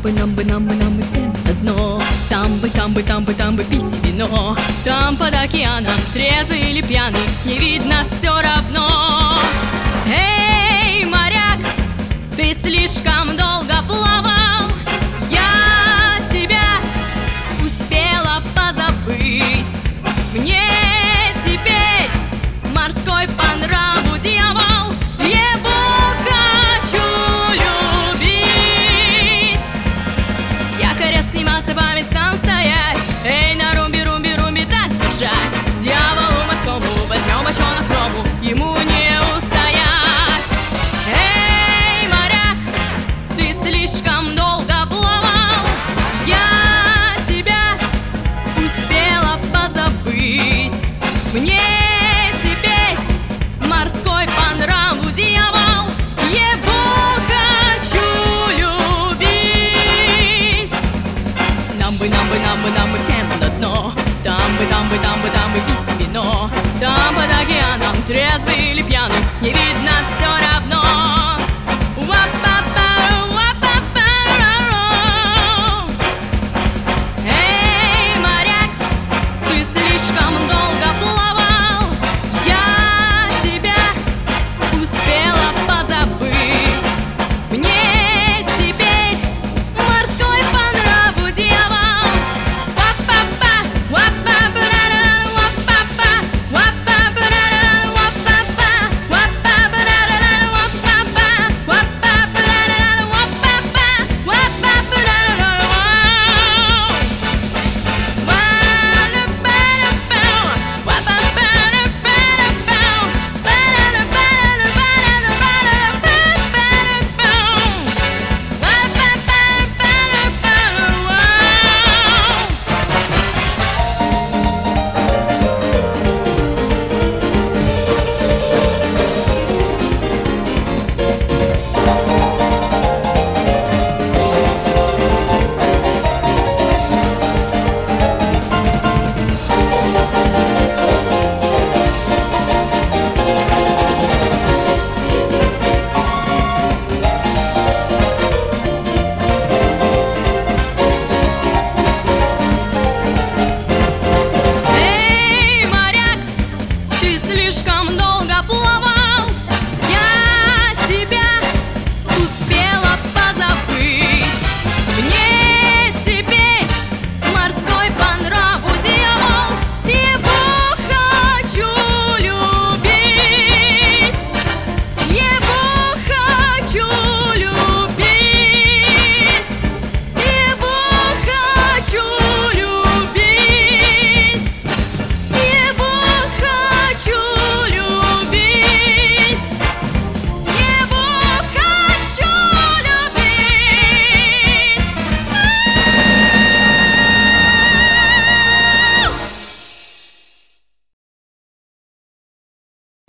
нам бы всем на дно. Там бы пить вино. Там под океаном, трезвый или пьяный, не видно все равно. Эй, моряк, ты слишком долго плавал, я тебя успела позабыть. Мне теперь морской по нраву дьявол, его хочу любить. С якоря сниматься, по местам стоять, эй, на румби так держать. Дьяволу морскому возьмем бочонок рому, ему не устоять. Эй, моряк, ты слишком долго плавал, я тебя успела позабыть. Мне теперь морской по нраву дьявол, его хочу любить. Нам бы всем на дно. Там бы пить вино. Там под океаном, трезвый или пьяный, не видно все